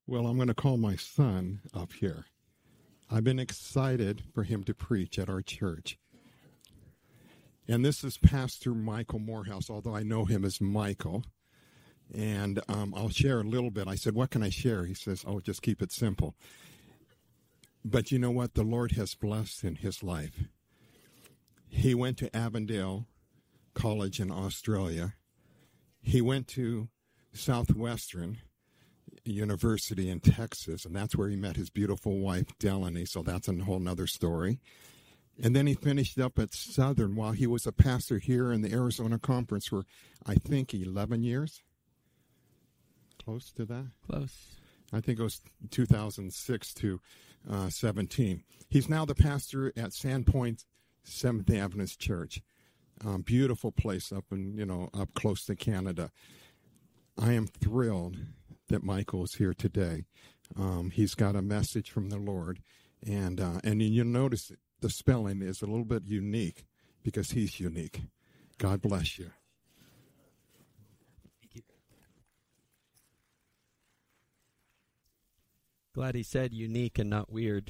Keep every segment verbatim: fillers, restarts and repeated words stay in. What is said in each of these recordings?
Well, I'm going to call my son up here. I've been excited for him to preach at our church. And this is Pastor Michael Morehouse, although I know him as Michael. And um, I'll share a little bit. I said, what can I share? He says, oh, just keep it simple. But you know what? The Lord has blessed in his life. He went to Avondale College in Australia. He went to Southwestern University in Texas, and that's where he met his beautiful wife, Delaney, so that's a whole nother story. And then he finished up at Southern while he was a pastor here in the Arizona Conference for, I think, eleven years. Close to that? Close. I think it was two thousand six to uh, seventeen. He's now the pastor at Sandpoint Seventh Adventist Church. Um, beautiful place up in, you know, up close to Canada. I am thrilled that Michael is here today. Um, he's got a message from the Lord, and uh, and you'll notice the spelling is a little bit unique because he's unique. God bless you. Thank you. Glad he said unique and not weird.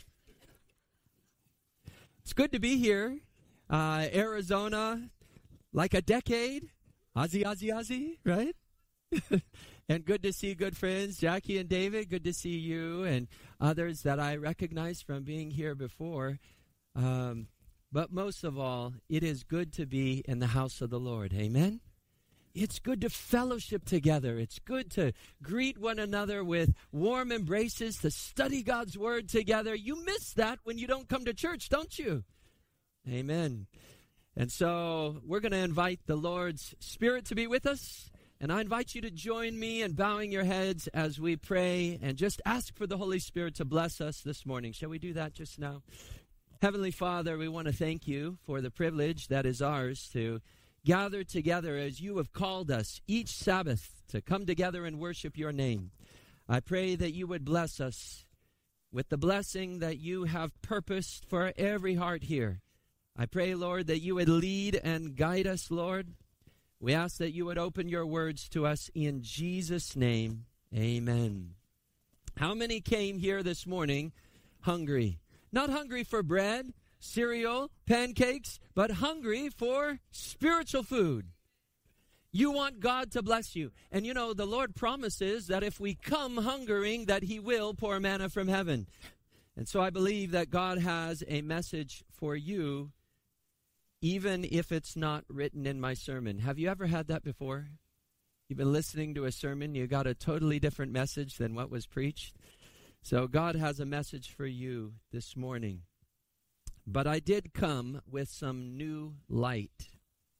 It's good to be here. Uh, Arizona, like a decade. Ozzy, Ozzy, Ozzy, right? And good to see good friends, Jackie and David. Good to see you and others that I recognize from being here before. Um, but most of all, it is good to be in the house of the Lord. Amen? It's good to fellowship together. It's good to greet one another with warm embraces, to study God's word together. You miss that when you don't come to church, don't you? Amen. And so we're going to invite the Lord's Spirit to be with us. And I invite you to join me in bowing your heads as we pray and just ask for the Holy Spirit to bless us this morning. Shall we do that just now? Heavenly Father, we want to thank you for the privilege that is ours to gather together as you have called us each Sabbath to come together and worship your name. I pray that you would bless us with the blessing that you have purposed for every heart here. I pray, Lord, that you would lead and guide us, Lord. We ask that you would open your words to us in Jesus' name. Amen. How many came here this morning hungry? Not hungry for bread, cereal, pancakes, but hungry for spiritual food. You want God to bless you. And you know, the Lord promises that if we come hungering, that he will pour manna from heaven. And so I believe that God has a message for you, even if it's not written in my sermon. Have you ever had that before? You've been listening to a sermon, you got a totally different message than what was preached. So God has a message for you this morning. But I did come with some new light.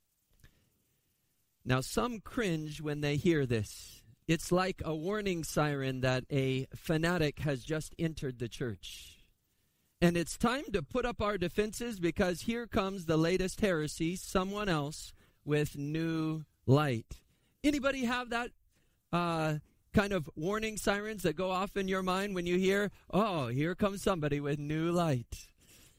Now, some cringe when they hear this. It's like a warning siren that a fanatic has just entered the church. And it's time to put up our defenses because here comes the latest heresy, someone else with new light. Anybody have that uh, kind of warning sirens that go off in your mind when you hear, oh, here comes somebody with new light?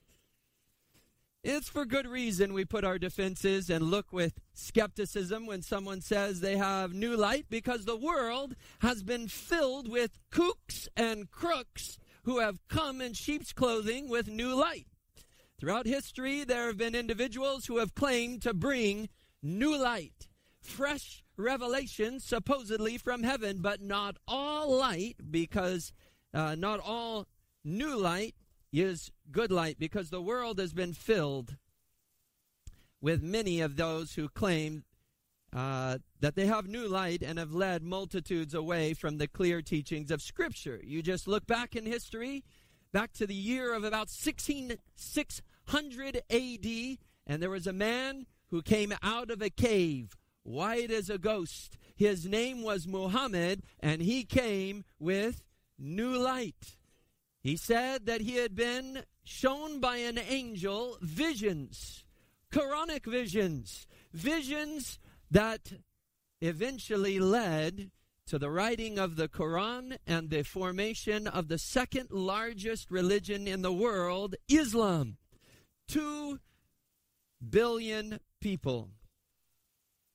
It's for good reason we put our defenses and look with skepticism when someone says they have new light, because the world has been filled with kooks and crooks who have come in sheep's clothing with new light. Throughout history, there have been individuals who have claimed to bring new light, fresh revelation supposedly from heaven, but not all light, because uh, not all new light is good light, because the world has been filled with many of those who claim uh, that they have new light and have led multitudes away from the clear teachings of Scripture. You just look back in history, back to the year of about sixteen hundred A D, and there was a man who came out of a cave, white as a ghost. His name was Muhammad, and he came with new light. He said that he had been shown by an angel visions, Quranic visions, visions that eventually led to the writing of the Quran and the formation of the second largest religion in the world, Islam. Two billion people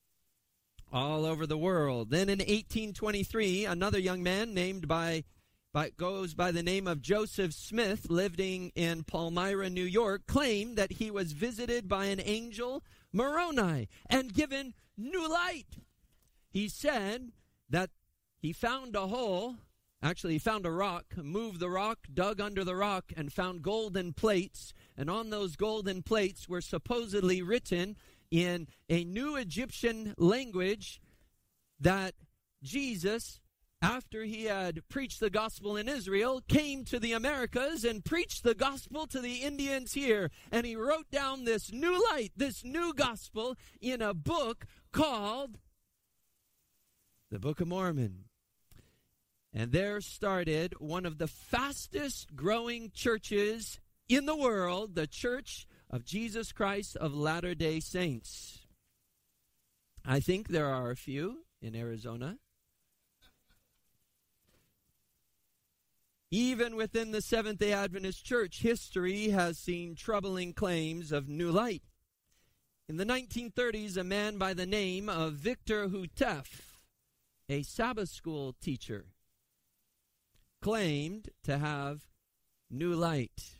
all over the world. Then in eighteen twenty-three, another young man named by by, goes by the name of Joseph Smith, living in Palmyra, New York, claimed that he was visited by an angel, Moroni, and given new light. He said that he found a hole, actually he found a rock, moved the rock, dug under the rock, and found golden plates. And on those golden plates were supposedly written in a new Egyptian language that Jesus, after he had preached the gospel in Israel, came to the Americas and preached the gospel to the Indians here. And he wrote down this new light, this new gospel, in a book called the Book of Mormon. And there started one of the fastest growing churches in the world, the Church of Jesus Christ of Latter-day Saints. I think there are a few in Arizona. Even within the Seventh-day Adventist Church, history has seen troubling claims of new light. In the nineteen thirties, a man by the name of Victor Houteff, a Sabbath school teacher, claimed to have new light.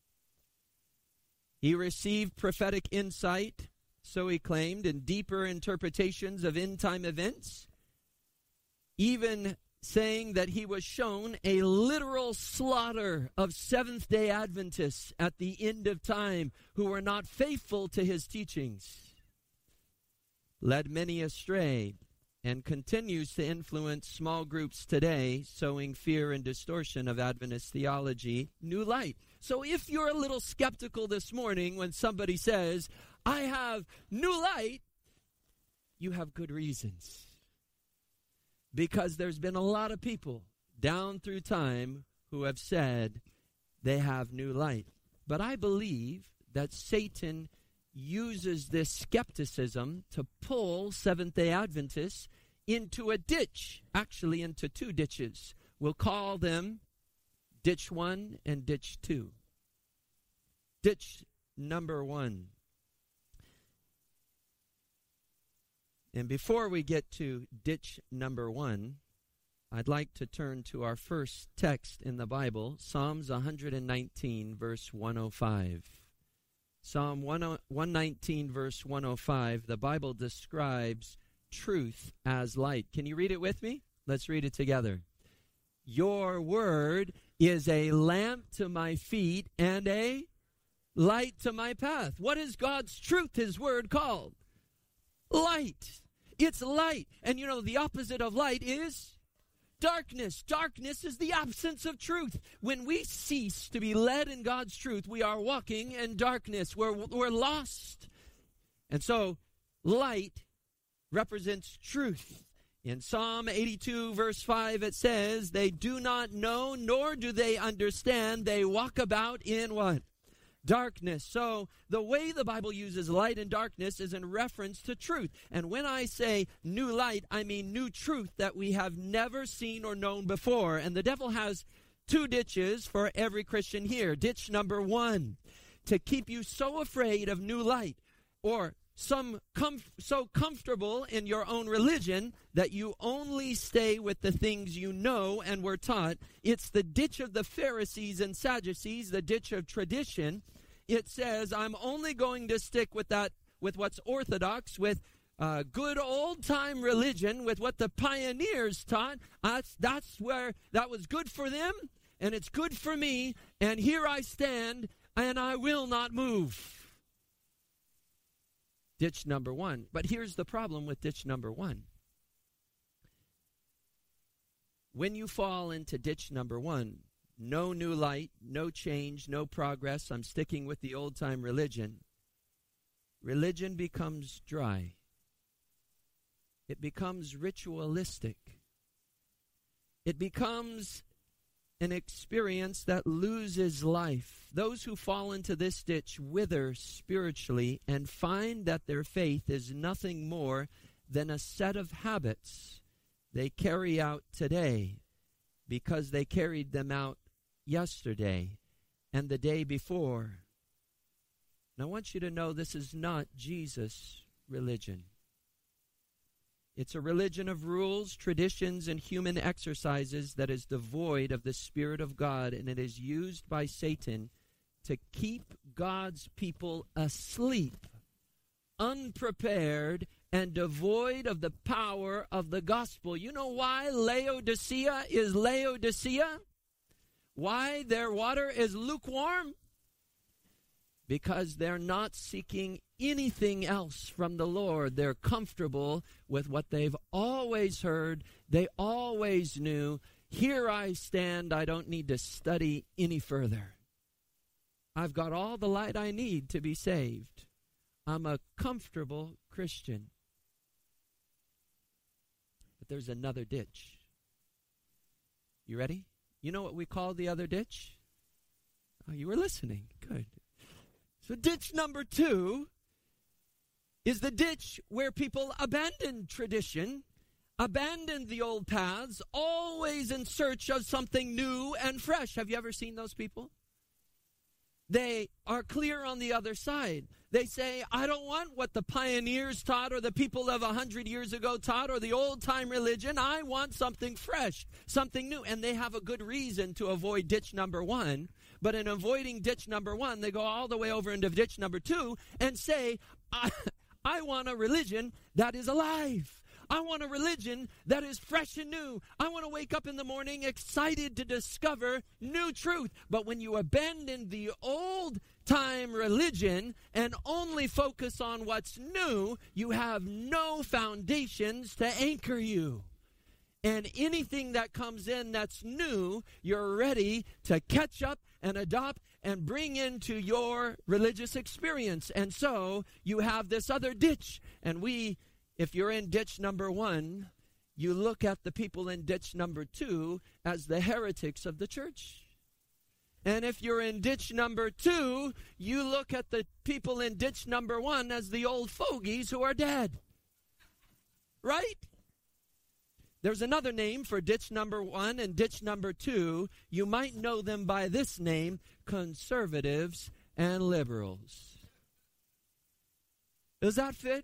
He received prophetic insight, so he claimed, and deeper interpretations of end-time events, even saying that he was shown a literal slaughter of Seventh-day Adventists at the end of time who were not faithful to his teachings, led many astray, and continues to influence small groups today, sowing fear and distortion of Adventist theology, new light. So if you're a little skeptical this morning when somebody says, I have new light, you have good reasons. Because there's been a lot of people down through time who have said they have new light. But I believe that Satan uses this skepticism to pull Seventh-day Adventists into a ditch, actually into two ditches. We'll call them ditch one and ditch two. Ditch number one. And before we get to ditch number one, I'd like to turn to our first text in the Bible, Psalms one nineteen, verse one oh five. Psalm one nineteen, verse one oh five, the Bible describes truth as light. Can you read it with me? Let's read it together. Your word is a lamp to my feet and a light to my path. What is God's truth, his word, called? Light. It's light. And you know, the opposite of light is darkness. Darkness is the absence of truth. When we cease to be led in God's truth, we are walking in darkness. We're, we're lost. And so, light represents truth. In Psalm eighty-two, verse five, it says, they do not know, nor do they understand. They walk about in what? Darkness. So the way the Bible uses light and darkness is in reference to truth. And when I say new light, I mean new truth that we have never seen or known before. And the devil has two ditches for every Christian here. Ditch number one, to keep you so afraid of new light, or some comf- so comfortable in your own religion that you only stay with the things you know and were taught. It's the ditch of the Pharisees and Sadducees, the ditch of tradition. It says, I'm only going to stick with that, with what's orthodox, with uh, good old-time religion, with what the pioneers taught. That's, that's where that was good for them, and it's good for me, and here I stand, and I will not move. Ditch number one. But here's the problem with ditch number one. When you fall into ditch number one, no new light, no change, no progress, I'm sticking with the old-time religion, religion becomes dry. It becomes ritualistic. It becomes an experience that loses life. Those who fall into this ditch wither spiritually and find that their faith is nothing more than a set of habits they carry out today because they carried them out yesterday and the day before. And I want you to know this is not Jesus' religion. It's a religion of rules, traditions, and human exercises that is devoid of the Spirit of God, and it is used by Satan to keep God's people asleep, unprepared, and devoid of the power of the gospel. You know why Laodicea is Laodicea? Why their water is lukewarm? Because they're not seeking anything else from the Lord. They're comfortable with what they've always heard. They always knew. Here I stand. I don't need to study any further. I've got all the light I need to be saved. I'm a comfortable Christian. But there's another ditch. You ready? You know what we call the other ditch? Oh, you were listening. Good. So ditch number two is the ditch where people abandon tradition, abandon the old paths, always in search of something new and fresh. Have you ever seen those people? They are clear on the other side. They say, I don't want what the pioneers taught or the people of a hundred years ago taught or the old-time religion. I want something fresh, something new. And they have a good reason to avoid ditch number one. But in avoiding ditch number one, they go all the way over into ditch number two and say, I, I want a religion that is alive. I want a religion that is fresh and new. I want to wake up in the morning excited to discover new truth. But when you abandon the old-time religion and only focus on what's new, you have no foundations to anchor you. And anything that comes in that's new, you're ready to catch up and adopt and bring into your religious experience. And so you have this other ditch. And we, if you're in ditch number one, you look at the people in ditch number two as the heretics of the church. And if you're in ditch number two, you look at the people in ditch number one as the old fogies who are dead. Right? There's another name for ditch number one and ditch number two. You might know them by this name, conservatives and liberals. Does that fit?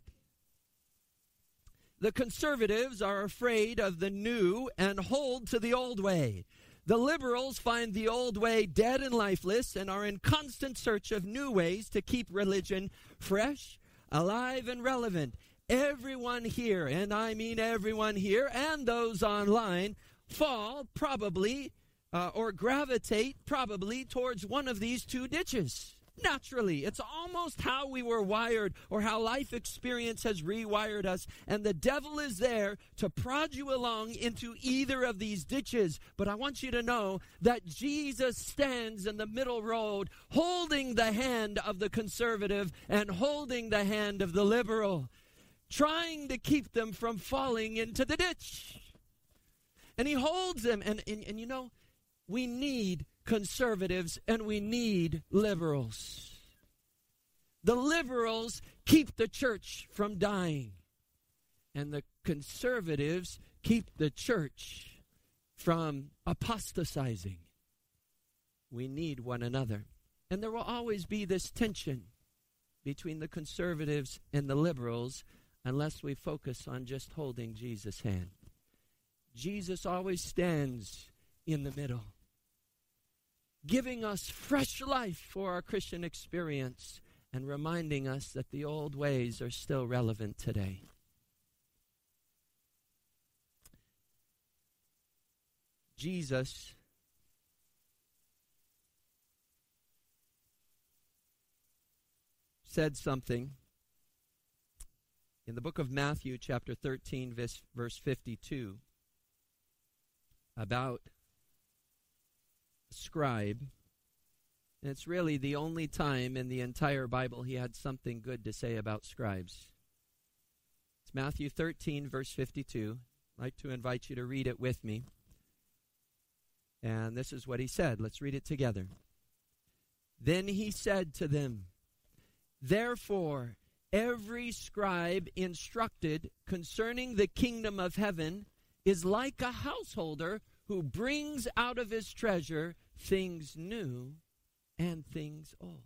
The conservatives are afraid of the new and hold to the old way. The liberals find the old way dead and lifeless and are in constant search of new ways to keep religion fresh, alive, and relevant. Everyone here, and I mean everyone here, and those online, fall probably uh, or gravitate probably towards one of these two ditches. Naturally, it's almost how we were wired or how life experience has rewired us. And the devil is there to prod you along into either of these ditches. But I want you to know that Jesus stands in the middle road, holding the hand of the conservative and holding the hand of the liberal, trying to keep them from falling into the ditch. And he holds them. And, and, and you know, we need conservatives and we need liberals. The liberals keep the church from dying. And the conservatives keep the church from apostatizing. We need one another. And there will always be this tension between the conservatives and the liberals unless we focus on just holding Jesus' hand. Jesus always stands in the middle, giving us fresh life for our Christian experience and reminding us that the old ways are still relevant today. Jesus said something in the book of Matthew, chapter thirteen, verse, verse fifty-two, about a scribe. And it's really the only time in the entire Bible he had something good to say about scribes. It's Matthew thirteen, verse fifty-two. I'd like to invite you to read it with me. And this is what he said. Let's read it together. Then he said to them, therefore, every scribe instructed concerning the kingdom of heaven is like a householder who brings out of his treasure things new and things old.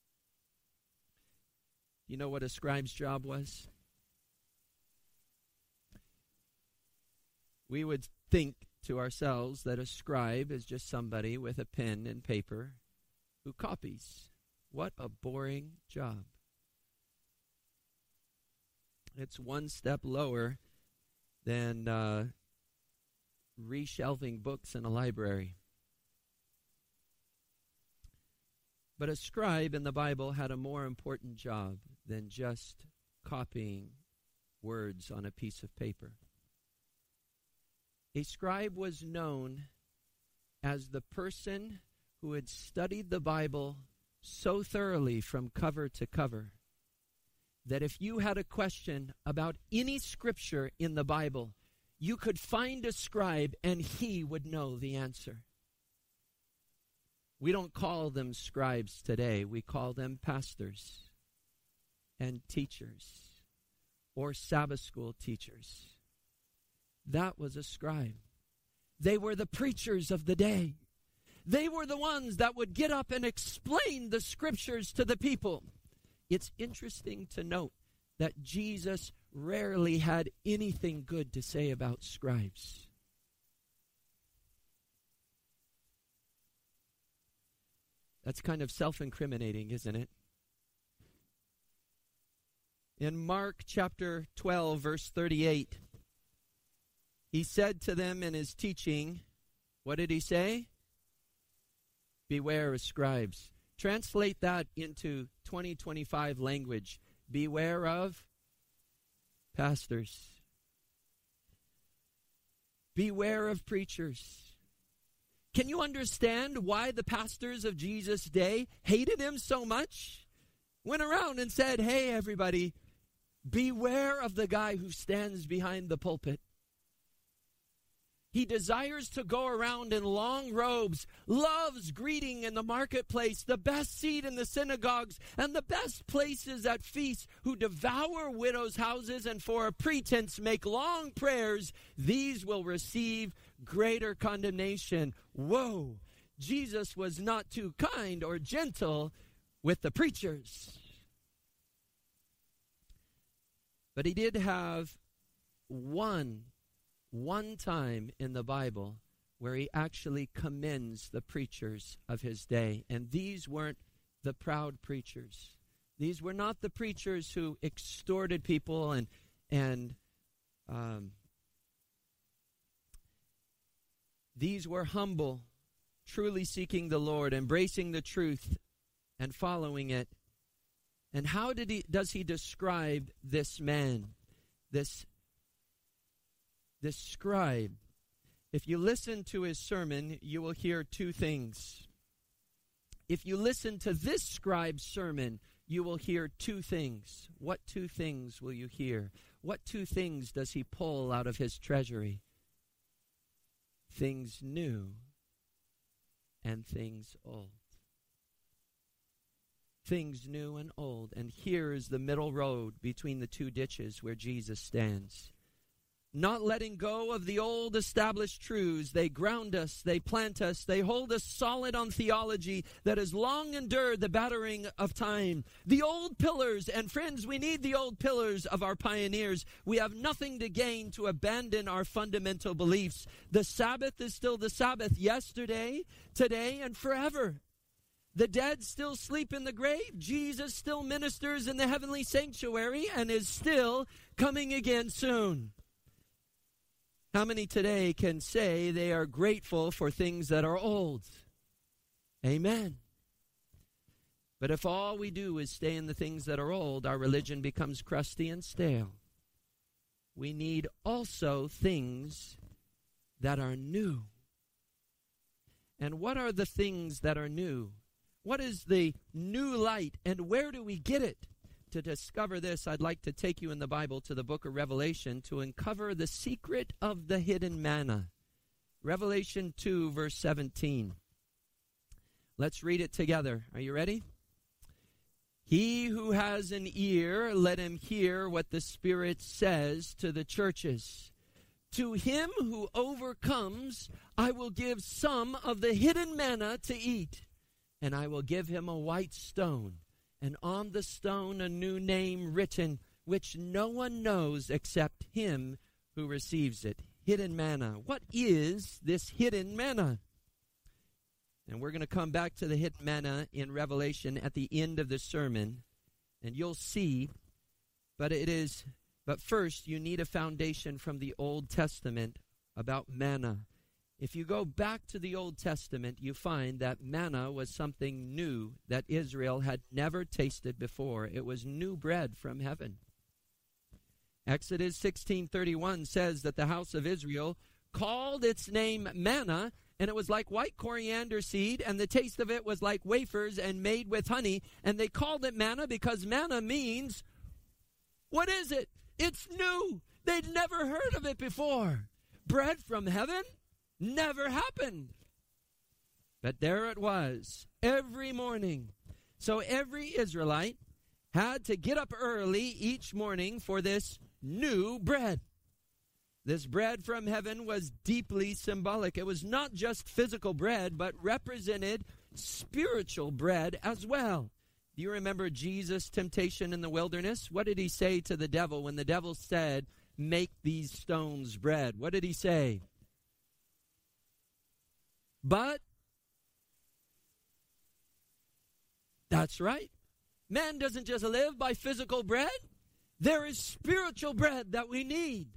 You know what a scribe's job was? we would think to ourselves that a scribe is just somebody with a pen and paper who copies. What a boring job. It's one step lower than uh, reshelving books in a library. But a scribe in the Bible had a more important job than just copying words on a piece of paper. A scribe was known as the person who had studied the Bible so thoroughly from cover to cover that if you had a question about any scripture in the Bible, you could find a scribe and he would know the answer. We don't call them scribes today. We call them pastors and teachers or Sabbath school teachers. That was a scribe. They were the preachers of the day. They were the ones that would get up and explain the scriptures to the people. It's interesting to note that Jesus rarely had anything good to say about scribes. That's kind of self-incriminating, isn't it? In Mark chapter twelve, verse thirty-eight, he said to them in his teaching, what did he say? Beware of scribes. Translate that into twenty twenty-five language. Beware of pastors. Beware of preachers. Can you understand why the pastors of Jesus' day hated him so much? Went around and said, hey, everybody, beware of the guy who stands behind the pulpit. He desires to go around in long robes, loves greeting in the marketplace, the best seat in the synagogues, and the best places at feasts, who devour widows' houses and for a pretense make long prayers. These will receive greater condemnation. Whoa! Jesus was not too kind or gentle with the preachers. But he did have one One time in the Bible where he actually commends the preachers of his day. And these weren't the proud preachers. These were not the preachers who extorted people and, and um, these were humble, truly seeking the Lord, embracing the truth and following it. And how did he, does he describe this man, this This scribe? If you listen to his sermon, you will hear two things. If you listen to this scribe's sermon, you will hear two things. What two things will you hear? What two things does he pull out of his treasury? Things new and things old. Things new and old. And here is the middle road between the two ditches where Jesus stands. Not letting go of the old established truths. They ground us, they plant us, they hold us solid on theology that has long endured the battering of time. The old pillars, and friends, we need the old pillars of our pioneers. We have nothing to gain to abandon our fundamental beliefs. The Sabbath is still the Sabbath yesterday, today, and forever. The dead still sleep in the grave. Jesus still ministers in the heavenly sanctuary and is still coming again soon. How many today can say they are grateful for things that are old? Amen. But if all we do is stay in the things that are old, our religion becomes crusty and stale. We need also things that are new. And what are the things that are new? What is the new light, and where do we get it? To discover this, I'd like to take you in the Bible to the book of Revelation to uncover the secret of the hidden manna. Revelation two, verse seventeen. Let's read it together. Are you ready? He who has an ear, let him hear what the Spirit says to the churches. To him who overcomes, I will give some of the hidden manna to eat, and I will give him a white stone, and on the stone a new name written, which no one knows except him who receives it. hidden manna. What is this hidden manna? And we're going to come back to the hidden manna in Revelation at the end of the sermon, and you'll see. But it is, but first you need a foundation from the Old Testament about manna. If you go back to the Old Testament, you find that manna was something new that Israel had never tasted before. It was new bread from heaven. Exodus sixteen thirty-one says that the house of Israel called its name manna, and it was like white coriander seed, and the taste of it was like wafers and made with honey. And they called it manna because manna means, what is it? It's new. They'd never heard of it before. Bread from heaven? Never happened. But there it was, every morning. So every Israelite had to get up early each morning for this new bread. This bread from heaven was deeply symbolic. It was not just physical bread, but represented spiritual bread as well. Do you remember Jesus' temptation in the wilderness? What did he say to the devil when the devil said, make these stones bread? What did he say? But, that's right. Man doesn't just live by physical bread. There is spiritual bread that we need.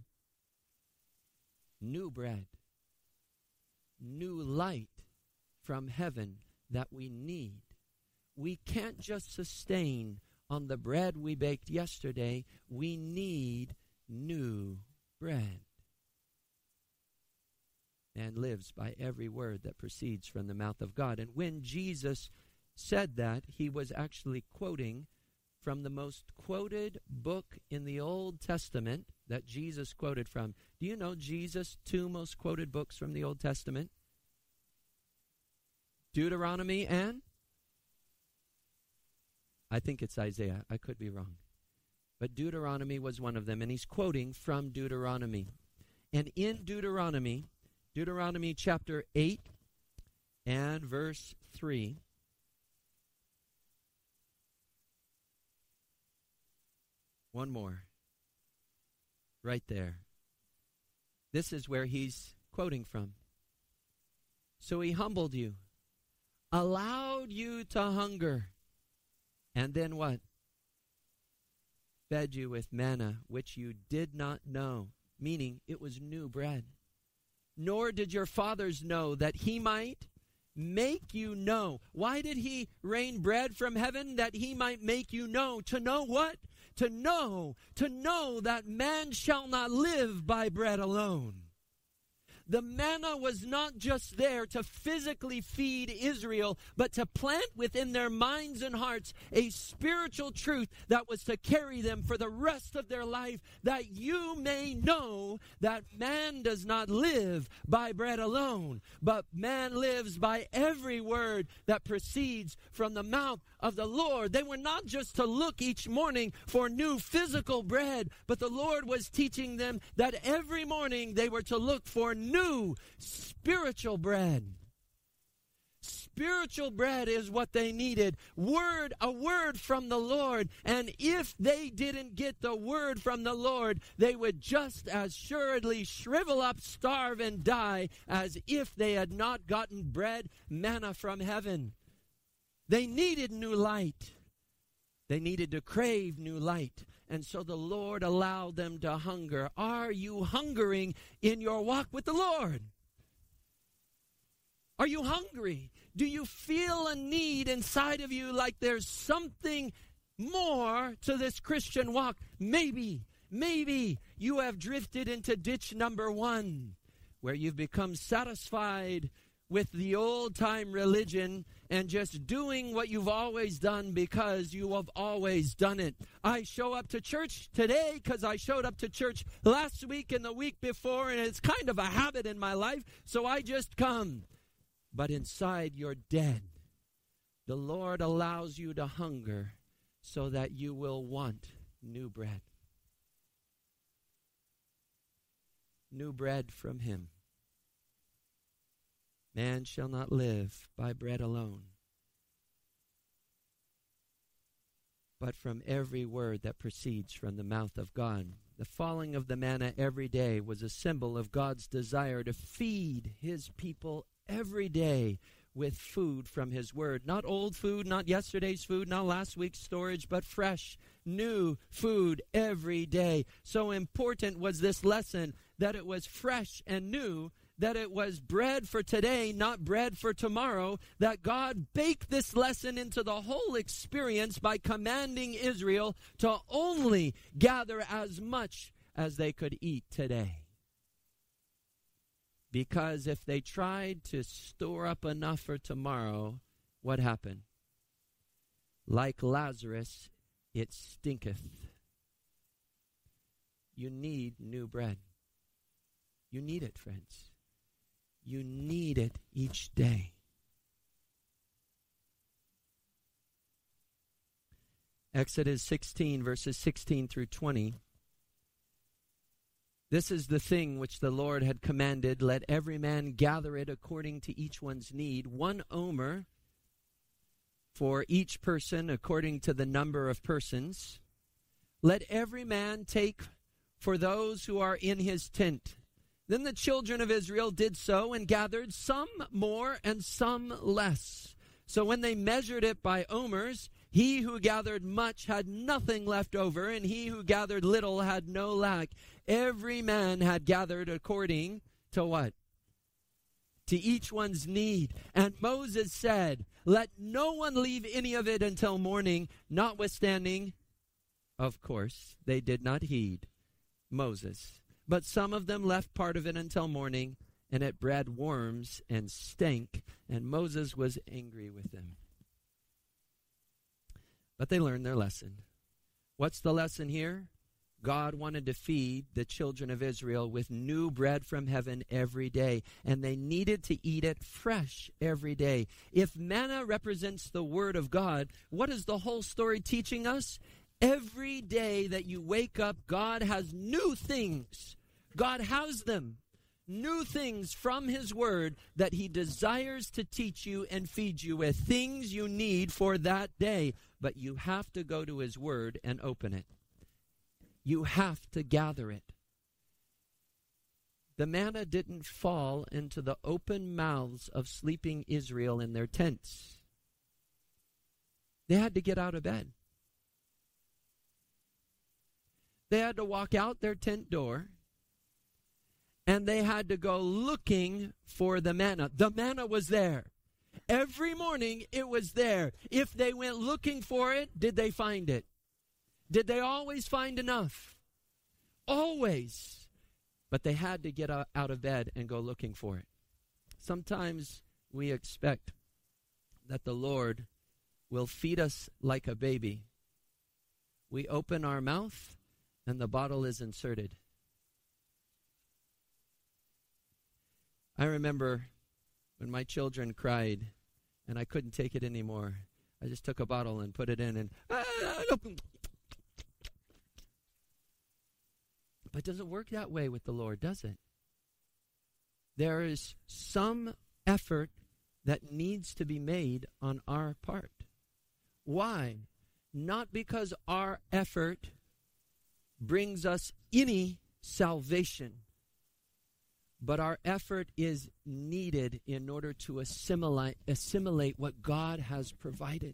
New bread. New light from heaven that we need. We can't just sustain on the bread we baked yesterday. We need new bread. Man lives by every word that proceeds from the mouth of God. And when Jesus said that, he was actually quoting from the most quoted book in the Old Testament that Jesus quoted from. Do you know Jesus' two most quoted books from the Old Testament? Deuteronomy and? I think it's Isaiah. I could be wrong. But Deuteronomy was one of them, and he's quoting from Deuteronomy. And in Deuteronomy, Deuteronomy chapter eight and verse three, one more, right there. This is where he's quoting from. So he humbled you, allowed you to hunger, and then what? Fed you with manna, which you did not know, meaning it was new bread. Nor did your fathers know, that he might make you know. Why did he rain bread from heaven? That he might make you know. To know what? To know, to know that man shall not live by bread alone. The manna was not just there to physically feed Israel, but to plant within their minds and hearts a spiritual truth that was to carry them for the rest of their life, that you may know that man does not live by bread alone, but man lives by every word that proceeds from the mouth of the Lord. They were not just to look each morning for new physical bread, but the Lord was teaching them that every morning they were to look for new New spiritual bread. Spiritual bread is what they needed. Word, a word from the Lord. And if they didn't get the word from the Lord, they would just as assuredly shrivel up, starve, and die as if they had not gotten bread, manna from heaven. They needed new light. They needed to crave new light. And so the Lord allowed them to hunger. Are you hungering in your walk with the Lord? Are you hungry? Do you feel a need inside of you like there's something more to this Christian walk? Maybe, maybe you have drifted into ditch number one, where you've become satisfied with the old-time religion and just doing what you've always done because you have always done it. I show up to church today because I showed up to church last week and the week before, and it's kind of a habit in my life, so I just come. But inside you're dead. The Lord allows you to hunger so that you will want new bread. New bread from Him. Man shall not live by bread alone. but from every word that proceeds from the mouth of God. The falling of the manna every day was a symbol of God's desire to feed his people every day with food from his word. Not old food, not yesterday's food, not last week's storage, but fresh, new food every day. So important was this lesson that it was fresh and new, that it was bread for today, not bread for tomorrow, that God baked this lesson into the whole experience by commanding Israel to only gather as much as they could eat today. Because if they tried to store up enough for tomorrow, what happened? Like Lazarus, it stinketh. You need new bread. You need it, friends. You need it each day. Exodus sixteen, verses sixteen through twenty. This is the thing which the Lord had commanded. Let every man gather it according to each one's need. One omer for each person according to the number of persons. Let every man take for those who are in his tent. Then the children of Israel did so and gathered, some more and some less. So when they measured it by omers, he who gathered much had nothing left over, and he who gathered little had no lack. Every man had gathered according to what? To each one's need. And Moses said, let no one leave any of it until morning. Notwithstanding, of course, they did not heed Moses. But some of them left part of it until morning, and it bred worms and stank, and Moses was angry with them. But they learned their lesson. What's the lesson here? God wanted to feed the children of Israel with new bread from heaven every day, and they needed to eat it fresh every day. If manna represents the word of God, what is the whole story teaching us? Every day that you wake up, God has new things. God has them. New things from his word that he desires to teach you and feed you with. Things you need for that day. But you have to go to his word and open it. You have to gather it. The manna didn't fall into the open mouths of sleeping Israel in their tents. They had to get out of bed. They had to walk out their tent door, and they had to go looking for the manna. The manna was there. Every morning it was there. If they went looking for it, did they find it? Did they always find enough? Always. But they had to get out of bed and go looking for it. Sometimes we expect that the Lord will feed us like a baby. We open our mouth and the bottle is inserted. I remember when my children cried and I couldn't take it anymore. I just took a bottle and put it in and... But it doesn't work that way with the Lord, does it? There is some effort that needs to be made on our part. Why? Not because our effort brings us any salvation, but our effort is needed in order to assimilate, assimilate what God has provided.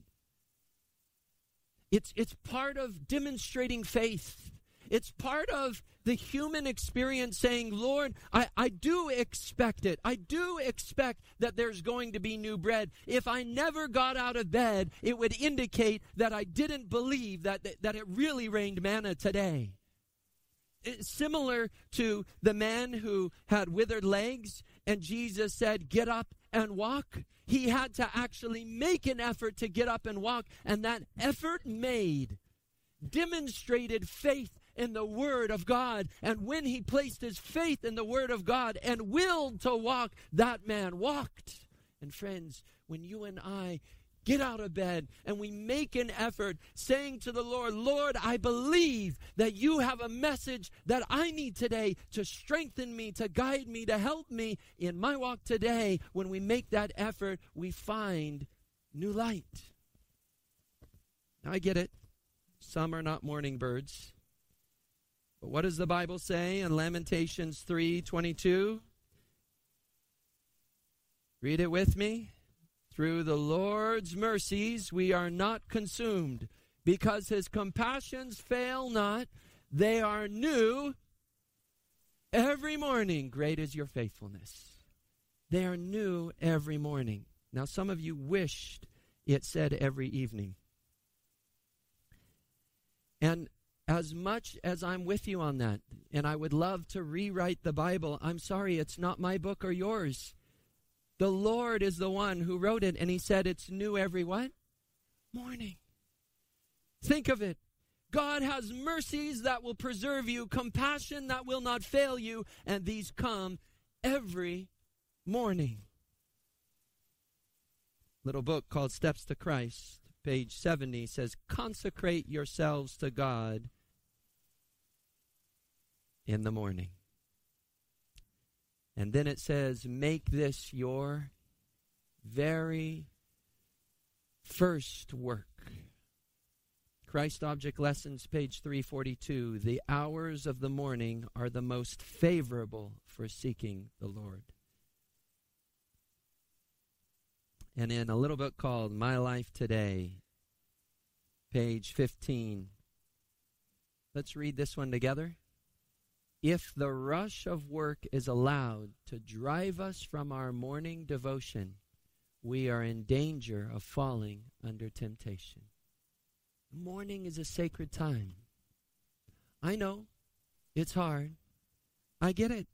It's, it's part of demonstrating faith. It's part of the human experience saying, Lord, I, I do expect it. I do expect that there's going to be new bread. If I never got out of bed, it would indicate that I didn't believe that, that, that it really rained manna today. It's similar to the man who had withered legs, and Jesus said, get up and walk. He had to actually make an effort to get up and walk, and that effort made demonstrated faith in the Word of God. And when he placed his faith in the Word of God and willed to walk, that man walked. And friends, when you and I get out of bed and we make an effort saying to the Lord, Lord, I believe that you have a message that I need today to strengthen me, to guide me, to help me in my walk today. When we make that effort, we find new light. Now I get it. Some are not morning birds. But what does the Bible say in Lamentations three twenty-two? Read it with me. Through the Lord's mercies we are not consumed, because his compassions fail not. They are new every morning. Great is your faithfulness. They are new every morning. Now, some of you wished it said every evening. And as much as I'm with you on that, and I would love to rewrite the Bible, I'm sorry, it's not my book or yours. The Lord is the one who wrote it, and he said it's new every what? Morning. Think of it. God has mercies that will preserve you, compassion that will not fail you, and these come every morning. Little book called Steps to Christ, page seventy, says, consecrate yourselves to God in the morning. And then it says, make this your very first work. Christ Object Lessons, page three forty-two. The hours of the morning are the most favorable for seeking the Lord. And in a little book called My Life Today, page fifteen. Let's read this one together. If the rush of work is allowed to drive us from our morning devotion, we are in danger of falling under temptation. Morning is a sacred time. I know it's hard. I get it.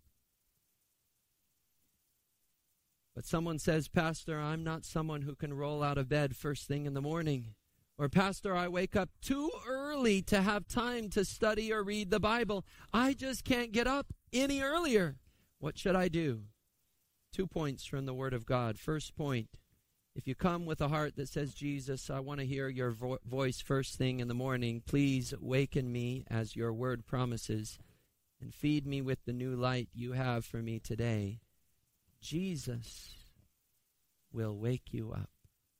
But someone says, Pastor, I'm not someone who can roll out of bed first thing in the morning. Or, Pastor, I wake up too early to have time to study or read the Bible. I just can't get up any earlier. What should I do? Two points from the Word of God. First point, if you come with a heart that says, Jesus, I want to hear your vo- voice first thing in the morning, please waken me as your Word promises and feed me with the new light you have for me today. Jesus will wake you up.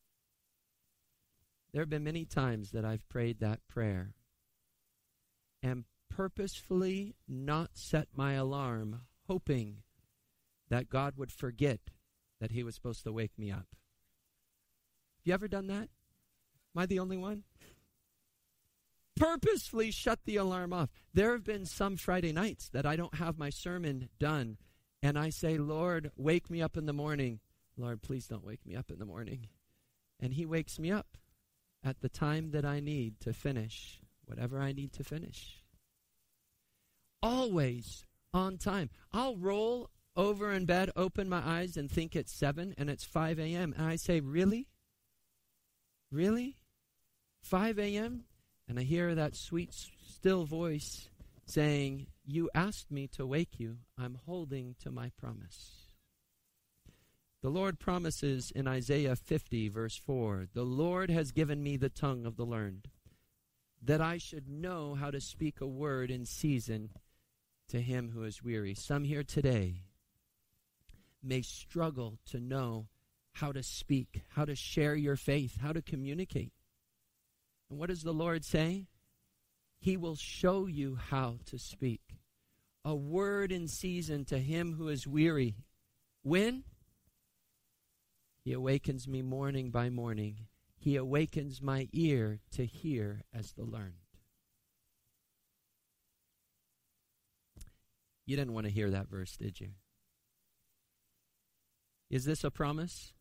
There have been many times that I've prayed that prayer and purposefully not set my alarm, hoping that God would forget that he was supposed to wake me up. Have you ever done that? Am I the only one? Purposefully shut the alarm off. There have been some Friday nights that I don't have my sermon done, and I say, Lord, wake me up in the morning. Lord, please don't wake me up in the morning. And he wakes me up at the time that I need to finish whatever I need to finish. Always on time. I'll roll over in bed, open my eyes, and think it's seven, and it's five a.m. And I say, really? Really? five a.m.? And I hear that sweet, still voice saying, you asked me to wake you. I'm holding to my promise. The Lord promises in Isaiah fifty, verse four, the Lord has given me the tongue of the learned, that I should know how to speak a word in season to him who is weary. Some here today may struggle to know how to speak, how to share your faith, how to communicate. And what does the Lord say? He will show you how to speak. A word in season to him who is weary. When? He awakens me morning by morning. He awakens my ear to hear as the learned. You didn't want to hear that verse, did you? Is this a promise?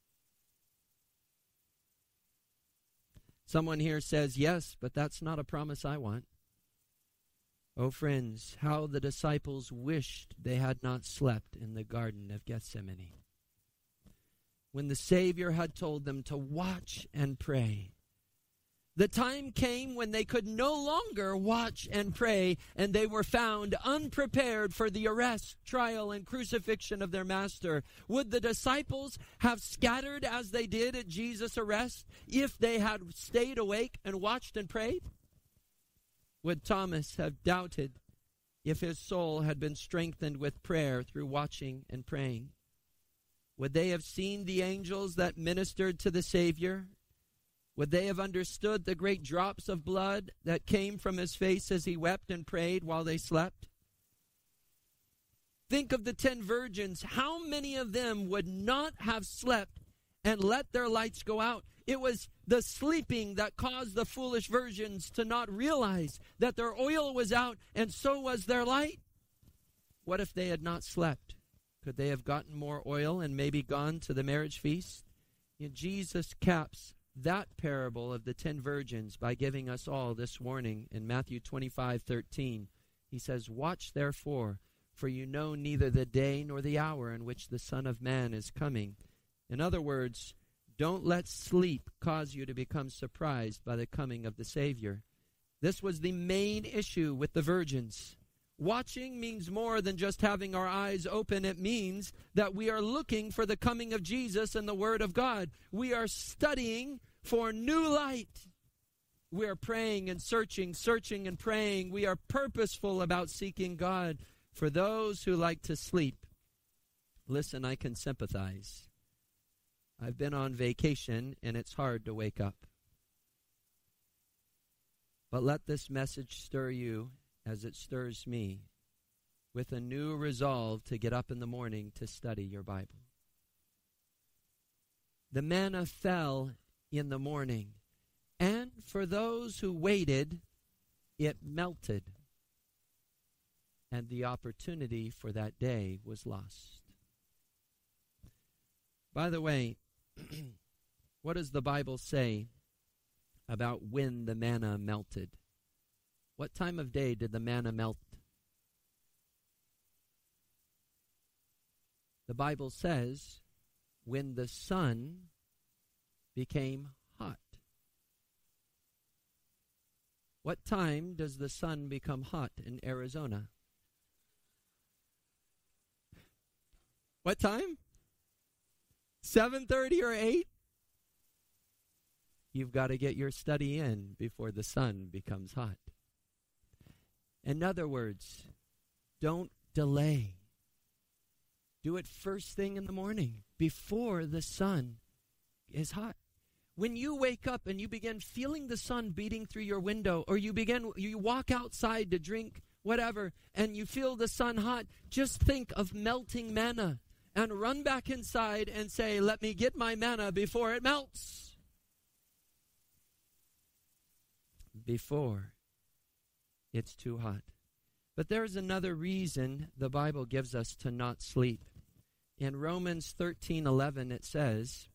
Someone here says, yes, but that's not a promise I want. Oh, friends, how the disciples wished they had not slept in the Garden of Gethsemane, when the Savior had told them to watch and pray. The time came when they could no longer watch and pray, and they were found unprepared for the arrest, trial, and crucifixion of their master. Would the disciples have scattered as they did at Jesus' arrest if they had stayed awake and watched and prayed? Would Thomas have doubted if his soul had been strengthened with prayer through watching and praying? Would they have seen the angels that ministered to the Savior? Would they have understood the great drops of blood that came from his face as he wept and prayed while they slept? Think of the ten virgins. How many of them would not have slept and let their lights go out? It was the sleeping that caused the foolish virgins to not realize that their oil was out, and so was their light. What if they had not slept? Could they have gotten more oil and maybe gone to the marriage feast? And Jesus caps that parable of the ten virgins by giving us all this warning in Matthew twenty-five thirteen. He says, "Watch therefore, for you know neither the day nor the hour in which the Son of Man is coming." In other words, don't let sleep cause you to become surprised by the coming of the Savior. This was the main issue with the virgins. Watching means more than just having our eyes open. It means that we are looking for the coming of Jesus and the Word of God. We are studying for new light. We are praying and searching, searching and praying. We are purposeful about seeking God. For those who like to sleep, listen, I can sympathize. I've been on vacation, and it's hard to wake up. But let this message stir you as it stirs me, with a new resolve to get up in the morning to study your Bible. The manna fell in the morning, and for those who waited, it melted, and the opportunity for that day was lost. By the way, what does the Bible say about when the manna melted? What time of day did the manna melt? The Bible says when the sun became hot. What time does the sun become hot in Arizona? What time? seven thirty or eight? You've got to get your study in before the sun becomes hot. In other words, don't delay. Do it first thing in the morning, before the sun is hot. When you wake up and you begin feeling the sun beating through your window, or you begin, you walk outside to drink whatever, and you feel the sun hot, just think of melting manna and run back inside and say, "Let me get my manna before it melts." Before it's too hot. But there's another reason the Bible gives us to not sleep. In Romans thirteen eleven it says,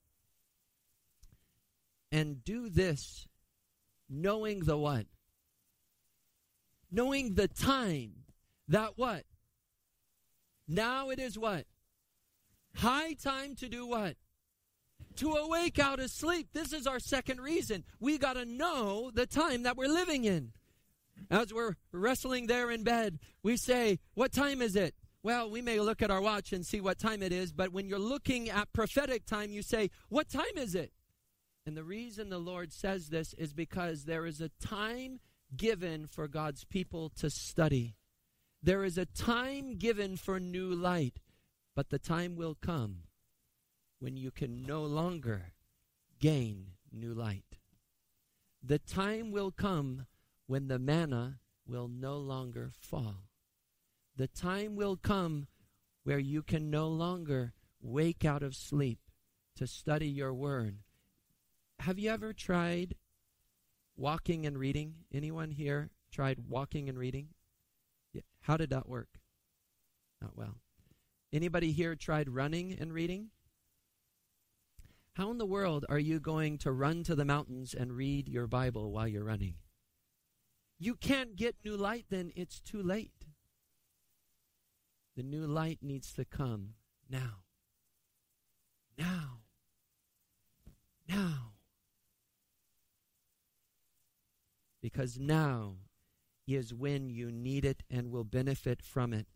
"And do this, knowing the what? Knowing the time, that what? Now it is what? High time to do what? To awake out of sleep." This is our second reason. We got to know the time that we're living in. As we're wrestling there in bed, we say, "What time is it?" Well, we may look at our watch and see what time it is, but when you're looking at prophetic time, you say, "What time is it?" And the reason the Lord says this is because there is a time given for God's people to study. There is a time given for new light, but the time will come when you can no longer gain new light. The time will come when the manna will no longer fall. The time will come where you can no longer wake out of sleep to study your word. Have you ever tried walking and reading? Anyone here tried walking and reading? Yeah. How did that work? Not well. Anybody here tried running and reading? How in the world are you going to run to the mountains and read your Bible while you're running? You can't get new light, then it's too late. The new light needs to come now. Now. Now. Because now is when you need it and will benefit from it.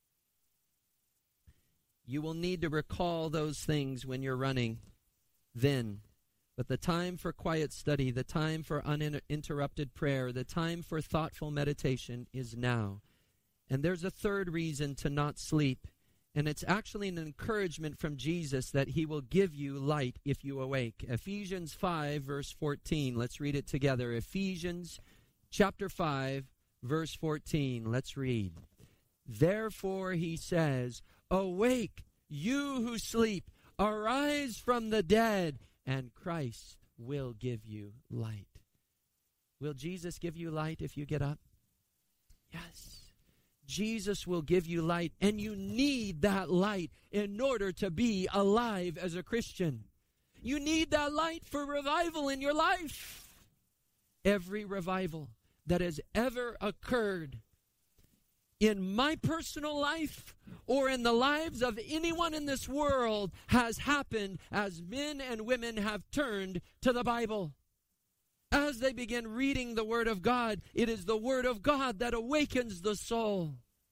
You will need to recall those things when you're running then. But the time for quiet study, the time for uninterrupted prayer, the time for thoughtful meditation is now. And there's a third reason to not sleep, And it's actually an encouragement from Jesus that he will give you light if you awake. Ephesians five, verse fourteen. Let's read it together. Ephesians chapter five, verse fourteen. Let's read. Therefore, he says, awake, you who sleep, arise from the dead, and Christ will give you light. Will Jesus give you light if you get up? Yes. Jesus will give you light, and you need that light in order to be alive as a Christian. You need that light for revival in your life. Every revival that has ever occurred in my personal life or in the lives of anyone in this world has happened as men and women have turned to the Bible. As they begin reading the Word of God, it is the Word of God that awakens the soul.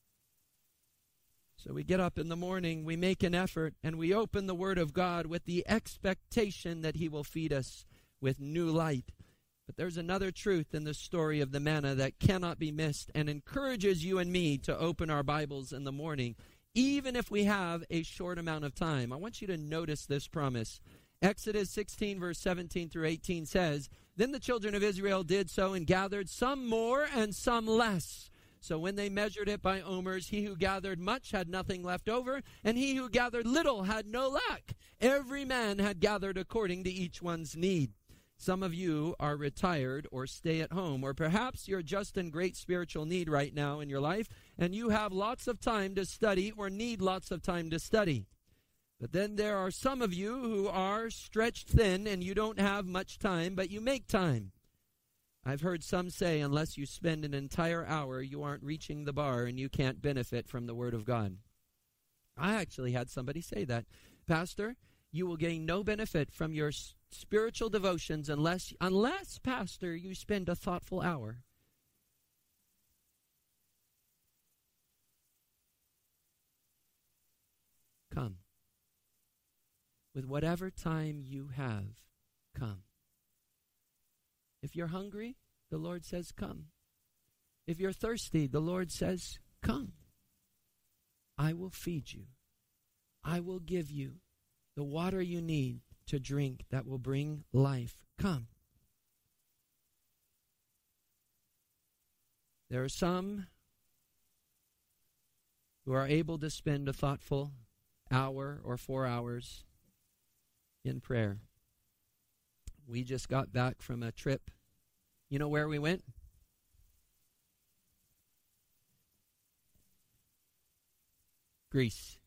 So we get up in the morning, we make an effort, and we open the Word of God with the expectation that he will feed us with new light. But there's another truth in the story of the manna that cannot be missed and encourages you and me to open our Bibles in the morning, even if we have a short amount of time. I want you to notice this promise. Exodus sixteen, verse seventeen through eighteen says, Then the children of Israel did so and gathered some more and some less. So when they measured it by omers, he who gathered much had nothing left over, and he who gathered little had no lack. Every man had gathered according to each one's need. Some of you are retired or stay at home, or perhaps you're just in great spiritual need right now in your life, and you have lots of time to study or need lots of time to study. But then there are some of you who are stretched thin and you don't have much time, but you make time. I've heard some say unless you spend an entire hour, you aren't reaching the bar and you can't benefit from the Word of God. I actually had somebody say that. Pastor, you will gain no benefit from your s- spiritual devotions unless, unless, Pastor, you spend a thoughtful hour. Come. With whatever time you have, come. If you're hungry, the Lord says, come. If you're thirsty, the Lord says, come. I will feed you. I will give you the water you need to drink that will bring life. Come. There are some who are able to spend a thoughtful hour or four hours in prayer. We just got back from a trip. You know where we went? Greece.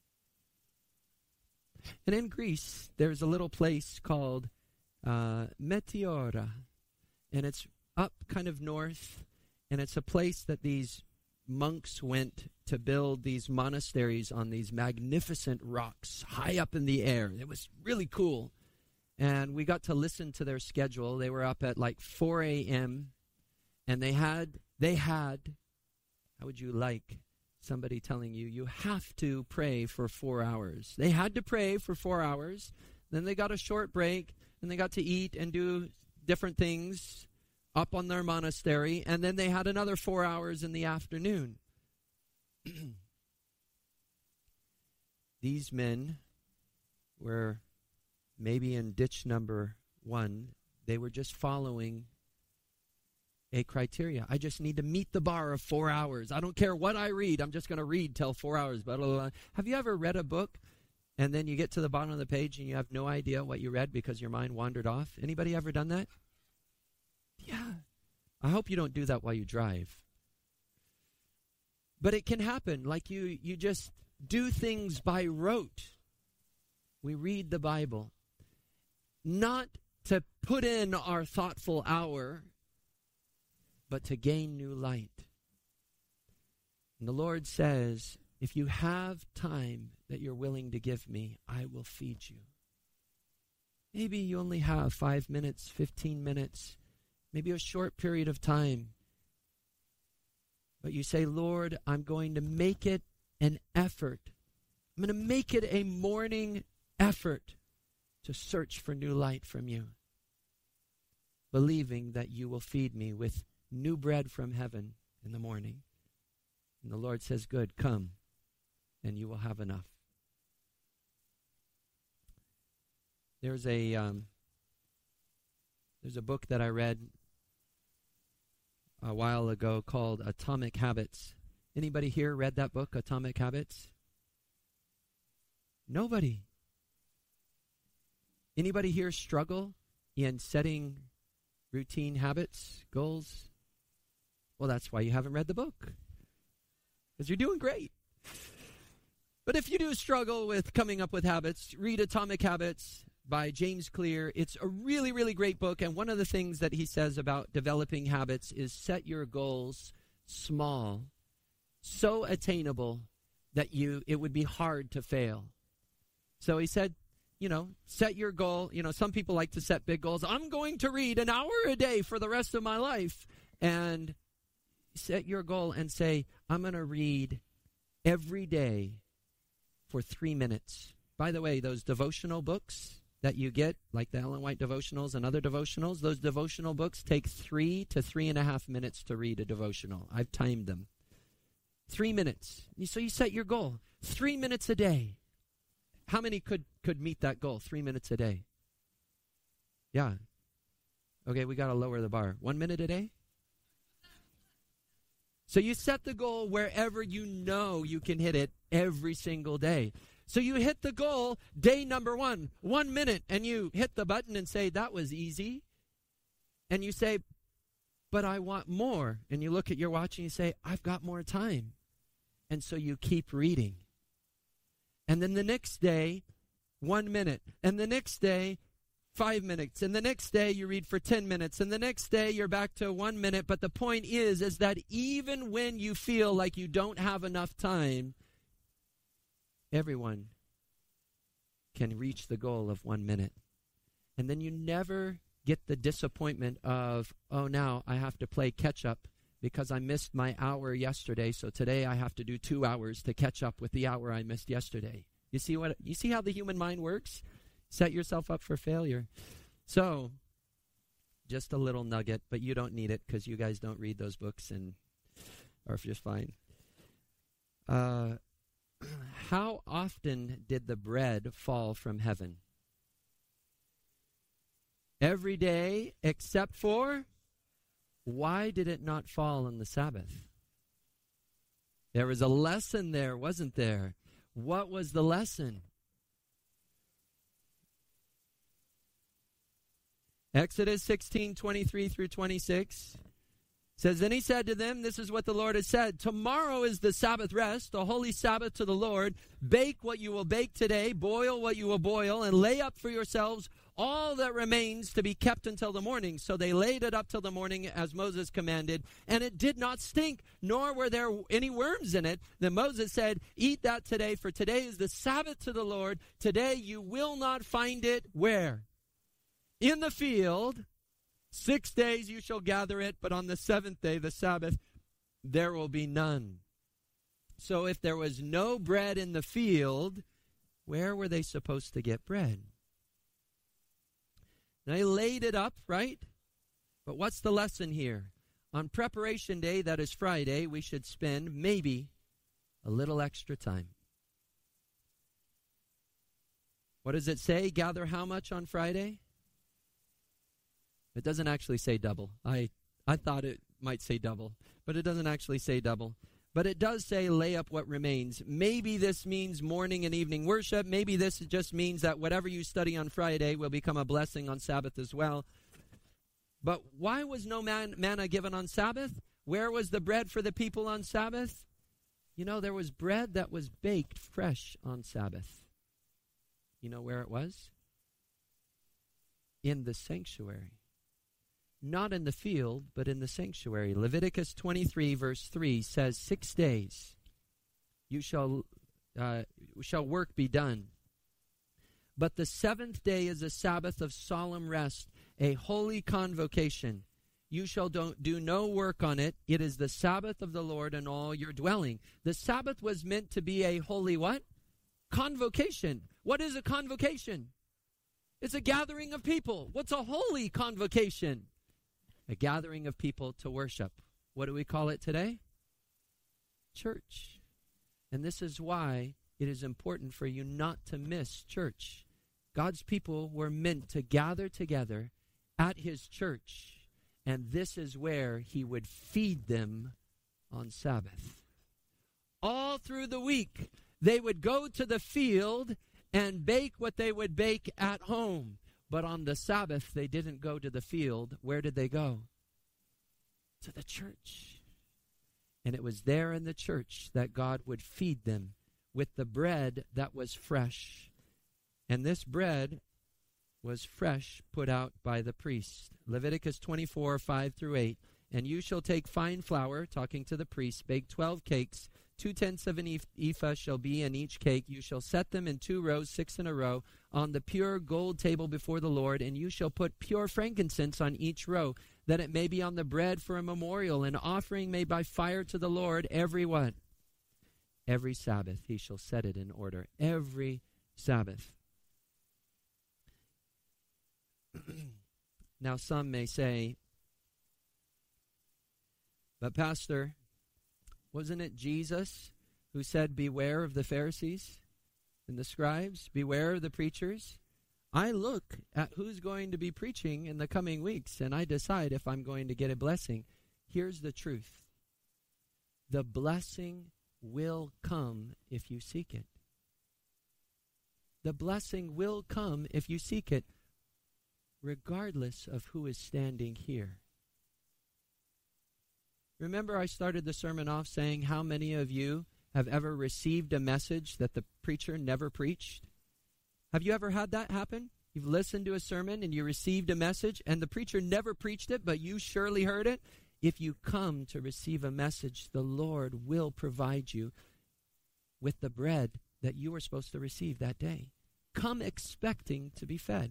And in Greece, there's a little place called uh, Meteora. And it's up kind of north. And it's a place that these monks went to build these monasteries on these magnificent rocks high up in the air. It was really cool. And we got to listen to their schedule. They were up at like four a.m. And they had, they had, how would you like somebody telling you, you have to pray for four hours. They had to pray for four hours. Then they got a short break. And they got to eat and do different things up on their monastery. And then they had another four hours in the afternoon. These men were maybe in ditch number one. They were just following a criteria. I just need to meet the bar of four hours. I don't care what I read. I'm just going to read till four hours. Blah, blah, blah. Have you ever read a book and then you get to the bottom of the page and you have no idea what you read because your mind wandered off? Anybody ever done that? Yeah. I hope you don't do that while you drive. But it can happen. Like you, you just do things by rote. We read the Bible. Not to put in our thoughtful hour, but to gain new light. And the Lord says, if you have time that you're willing to give me, I will feed you. Maybe you only have five minutes, fifteen minutes, maybe a short period of time. But you say, Lord, I'm going to make it an effort. I'm going to make it a morning effort to search for new light from you, believing that you will feed me with new bread from heaven in the morning. And the Lord says, good, come. and you will have enough. There's a um, there's a book that I read a while ago called Atomic Habits. Anybody here read that book, Atomic Habits? Nobody. Anybody here struggle in setting routine habits, goals? Well, that's why you haven't read the book, because you're doing great. But if you do struggle with coming up with habits, read Atomic Habits by James Clear. It's a really, really great book, and one of the things that he says about developing habits is set your goals small, so attainable that you it would be hard to fail. So he said, you know, set your goal. You know, some people like to set big goals. I'm going to read an hour a day for the rest of my life. And set your goal and say, I'm going to read every day for three minutes. By the way, those devotional books that you get, like the Ellen White devotionals and other devotionals, those devotional books take three to three and a half minutes to read a devotional. I've timed them. Three minutes. So you set your goal. Three minutes a day. How many could, could meet that goal? Three minutes a day. Yeah. Okay, we got to lower the bar. One minute a day? So you set the goal wherever you know you can hit it every single day. So you hit the goal day number one, one minute, and you hit the button and say, that was easy. And you say, but I want more. And you look at your watch and you say, I've got more time. And so you keep reading. And then the next day, one minute. And the next day, five minutes. And the next day, you read for ten minutes. And the next day, you're back to one minute. But the point is, is that even when you feel like you don't have enough time, everyone can reach the goal of one minute. And then you never get the disappointment of, oh, now I have to play catch up because I missed my hour yesterday, so today I have to do two hours to catch up with the hour I missed yesterday. You see what? You see how the human mind works? Set yourself up for failure. So, just a little nugget, but you don't need it because you guys don't read those books and are just fine. Uh, how often did the bread fall from heaven? Every day except for, why did it not fall on the Sabbath? There was a lesson there, wasn't there? What was the lesson? Exodus sixteen, twenty-three through twenty-six says, then he said to them, this is what the Lord has said, tomorrow is the Sabbath rest, a holy Sabbath to the Lord. Bake what you will bake today, boil what you will boil, and lay up for yourselves all that remains to be kept until the morning. So they laid it up till the morning as Moses commanded, and it did not stink, nor were there any worms in it. Then Moses said, eat that today, for today is the Sabbath to the Lord. Today you will not find it where? In the field. Six days you shall gather it, but on the seventh day, the Sabbath, there will be none. So if there was no bread in the field, where were they supposed to get bread? They laid it up, right? But what's the lesson here? On preparation day, that is Friday, we should spend maybe a little extra time. What does it say? Gather how much on Friday? It doesn't actually say double. I, I thought it might say double, but it doesn't actually say double. But it does say lay up what remains. Maybe this means morning and evening worship. Maybe this just means that whatever you study on Friday will become a blessing on Sabbath as well. But why was no man, manna given on Sabbath? Where was the bread for the people on Sabbath? You know, there was bread that was baked fresh on Sabbath. You know where it was? In the sanctuary. Not in the field, but in the sanctuary. Leviticus twenty-three, verse three says, Six days you shall, uh, shall work be done. But the seventh day is a Sabbath of solemn rest, a holy convocation. You shall don't do no work on it. It is the Sabbath of the Lord in all your dwelling. The Sabbath was meant to be a holy what? Convocation. What is a convocation? It's a gathering of people. What's a holy convocation? A gathering of people to worship. What do we call it today? Church. And this is why it is important for you not to miss church. God's people were meant to gather together at his church, and this is where he would feed them on Sabbath. All through the week, they would go to the field and bake what they would bake at home. But on the Sabbath, they didn't go to the field. Where did they go? To the church. And it was there in the church that God would feed them with the bread that was fresh. And this bread was fresh put out by the priest. Leviticus twenty-four, five through eight. And you shall take fine flour, talking to the priest, bake twelve cakes. Two-tenths of an ephah shall be in each cake. You shall set them in two rows, six in a row, on the pure gold table before the Lord. And you shall put pure frankincense on each row, that it may be on the bread for a memorial, an offering made by fire to the Lord every what? Every Sabbath he shall set it in order. Every Sabbath. Now some may say, but Pastor, wasn't it Jesus who said, beware of the Pharisees and the scribes? Beware of the preachers? I look at who's going to be preaching in the coming weeks, and I decide if I'm going to get a blessing. Here's the truth. The blessing will come if you seek it. The blessing will come if you seek it, regardless of who is standing here. Remember, I started the sermon off saying how many of you have ever received a message that the preacher never preached? Have you ever had that happen? You've listened to a sermon and you received a message and the preacher never preached it, but you surely heard it? If you come to receive a message, the Lord will provide you with the bread that you were supposed to receive that day. Come expecting to be fed.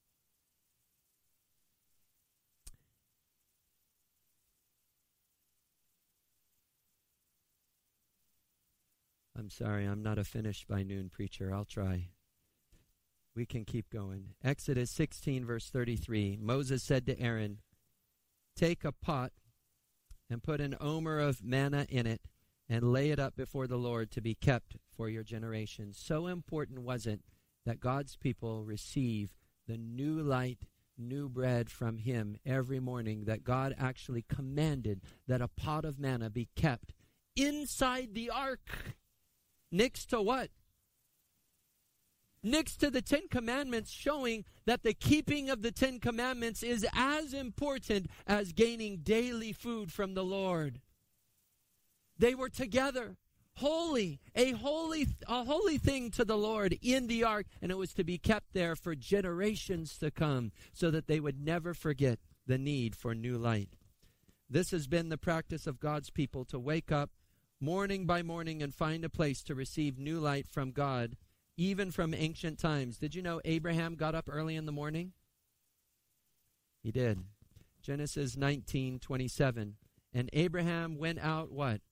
I'm sorry, I'm not a finished by noon preacher. I'll try. We can keep going. Exodus sixteen, verse thirty-three. Moses said to Aaron, take a pot and put an omer of manna in it and lay it up before the Lord to be kept for your generations. So important was it that God's people receive the new light, new bread from him every morning, that God actually commanded that a pot of manna be kept inside the ark. Next to what? Next to the Ten Commandments, showing that the keeping of the Ten Commandments is as important as gaining daily food from the Lord. They were together, holy, a holy, a holy thing to the Lord in the ark, and it was to be kept there for generations to come, so that they would never forget the need for new light. This has been the practice of God's people, to wake up morning by morning and find a place to receive new light from God, even from ancient times. Did you know Abraham got up early in the morning? He did. Genesis nineteen twenty-seven. And Abraham went out what?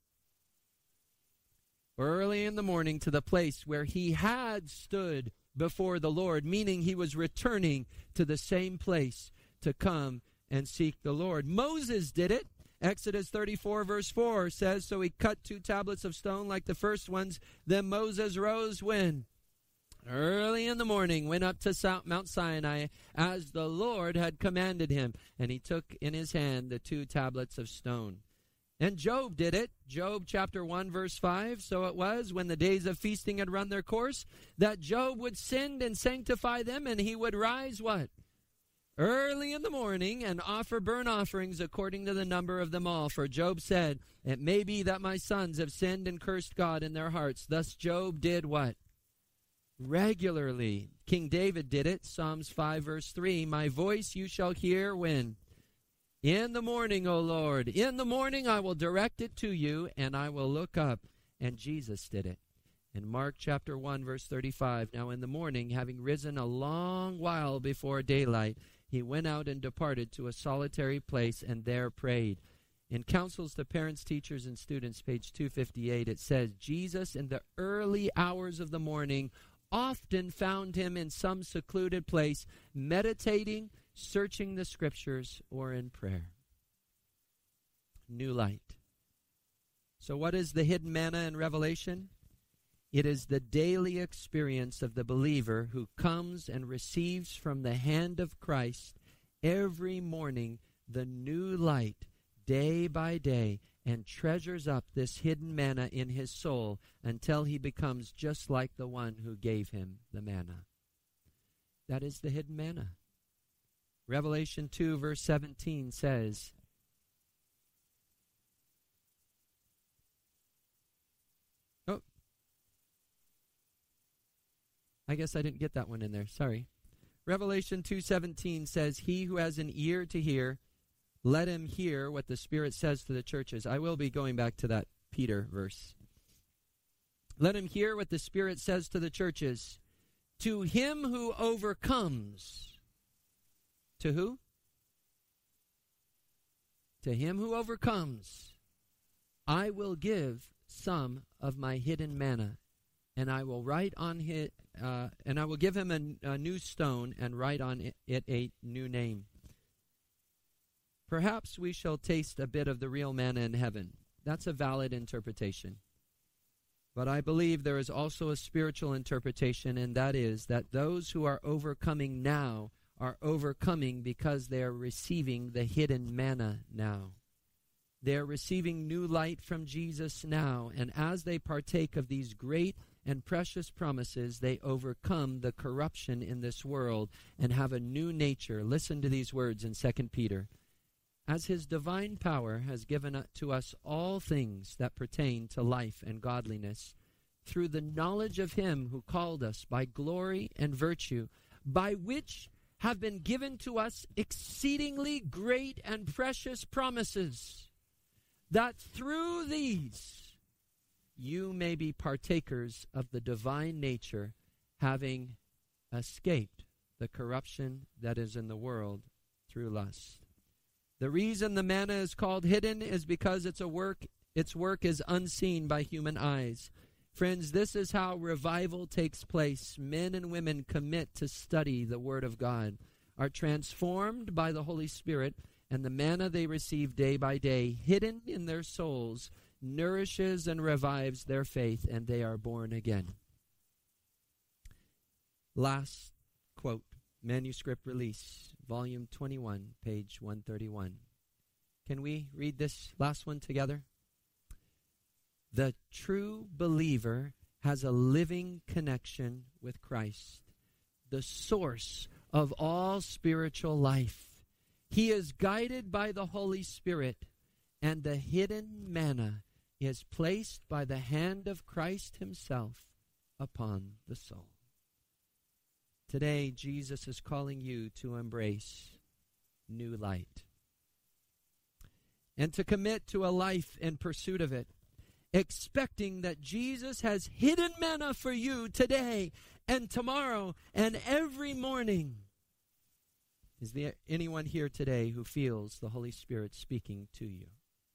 Early in the morning to the place where he had stood before the Lord, meaning he was returning to the same place to come and seek the Lord. Moses did it. Exodus thirty-four, verse four says, so he cut two tablets of stone like the first ones. Then Moses rose when? Early in the morning, went up to Mount Sinai as the Lord had commanded him. And he took in his hand the two tablets of stone. And Job did it. Job chapter one, verse five. So it was, when the days of feasting had run their course, that Job would send and sanctify them, and he would rise what? Early in the morning, and offer burnt offerings according to the number of them all. For Job said, it may be that my sons have sinned and cursed God in their hearts. Thus Job did what? Regularly. King David did it. Psalms five, verse three. My voice you shall hear when? In the morning, O Lord. In the morning I will direct it to you, and I will look up. And Jesus did it. In Mark chapter one, verse thirty-five. Now in the morning, having risen a long while before daylight, he went out and departed to a solitary place and there prayed. In Counsels to Parents, Teachers, and Students, page two fifty-eight, it says, Jesus in the early hours of the morning often found him in some secluded place, meditating, searching the scriptures, or in prayer. New light. So what is the hidden manna in Revelation? It is the daily experience of the believer who comes and receives from the hand of Christ every morning the new light, day by day, and treasures up this hidden manna in his soul until he becomes just like the one who gave him the manna. That is the hidden manna. Revelation two, verse seventeen says, oh, I guess I didn't get that one in there. Sorry. Revelation two seventeen says, he who has an ear to hear, let him hear what the Spirit says to the churches. I will be going back to that Peter verse. Let him hear what the Spirit says to the churches. To him who overcomes. To who? To him who overcomes, I will give some of my hidden manna, and I will write on it, uh, and I will give him a, a new stone and write on it, it a new name. Perhaps we shall taste a bit of the real manna in heaven. That's a valid interpretation. But I believe there is also a spiritual interpretation, and that is that those who are overcoming now are overcoming because they are receiving the hidden manna now. They are receiving new light from Jesus now, and as they partake of these great and precious promises, they overcome the corruption in this world and have a new nature. Listen to these words in Second Peter. As his divine power has given to us all things that pertain to life and godliness, through the knowledge of him who called us by glory and virtue, by which have been given to us exceedingly great and precious promises, that through these you may be partakers of the divine nature, having escaped the corruption that is in the world through lust. The reason the manna is called hidden is because it's a work, its work is unseen by human eyes. Friends, this is how revival takes place. Men and women commit to study the Word of God, are transformed by the Holy Spirit, and the manna they receive day by day, hidden in their souls, nourishes and revives their faith, and they are born again. Last quote, manuscript release, volume twenty-one, page one thirty-one. Can we read this last one together? The true believer has a living connection with Christ, the source of all spiritual life. He is guided by the Holy Spirit, and the hidden manna is placed by the hand of Christ himself upon the soul. Today, Jesus is calling you to embrace new light and to commit to a life in pursuit of it, expecting that Jesus has hidden manna for you today and tomorrow and every morning. Is there anyone here today who feels the Holy Spirit speaking to you?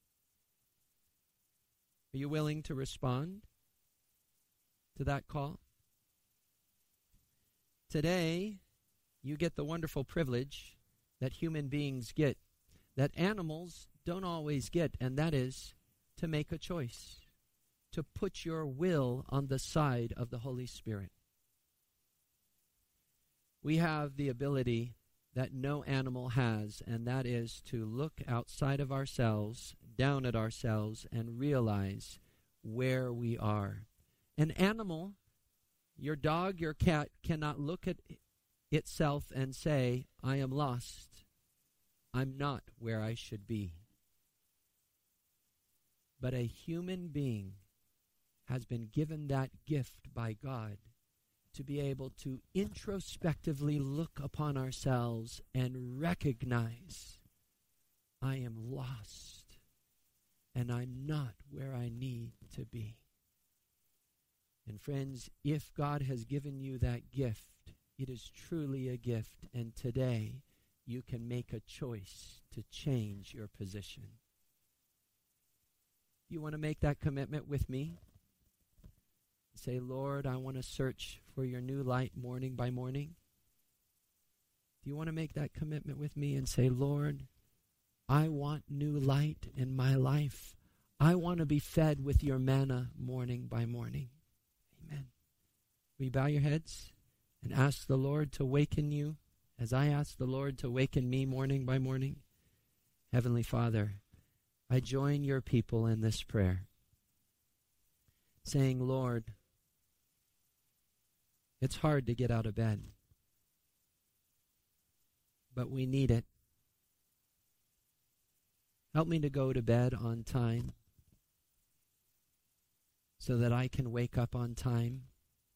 Are you willing to respond to that call? Today, you get the wonderful privilege that human beings get, that animals don't always get, and that is to make a choice, to put your will on the side of the Holy Spirit. We have the ability that no animal has, and that is to look outside of ourselves, down at ourselves, and realize where we are. An animal, your dog, your cat, cannot look at itself and say, I am lost. I'm not where I should be. But a human being has been given that gift by God to be able to introspectively look upon ourselves and recognize, I am lost and I'm not where I need to be. And friends, if God has given you that gift, it is truly a gift, and today you can make a choice to change your position. You want to make that commitment with me? Say, Lord, I want to search for your new light morning by morning. Do you want to make that commitment with me and say, Lord, I want new light in my life. I want to be fed with your manna morning by morning. Amen. Will you bow your heads and ask the Lord to waken you as I ask the Lord to waken me morning by morning? Heavenly Father, I join your people in this prayer, saying, Lord, it's hard to get out of bed, but we need it. Help me to go to bed on time so that I can wake up on time.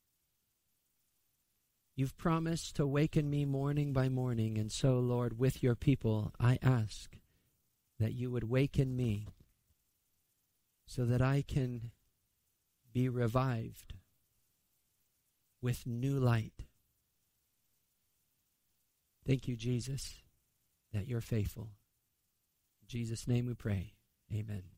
You've promised to waken me morning by morning, and so, Lord, with your people, I ask that you would waken me so that I can be revived with new light. Thank you, Jesus, that you're faithful. In Jesus' name we pray. Amen.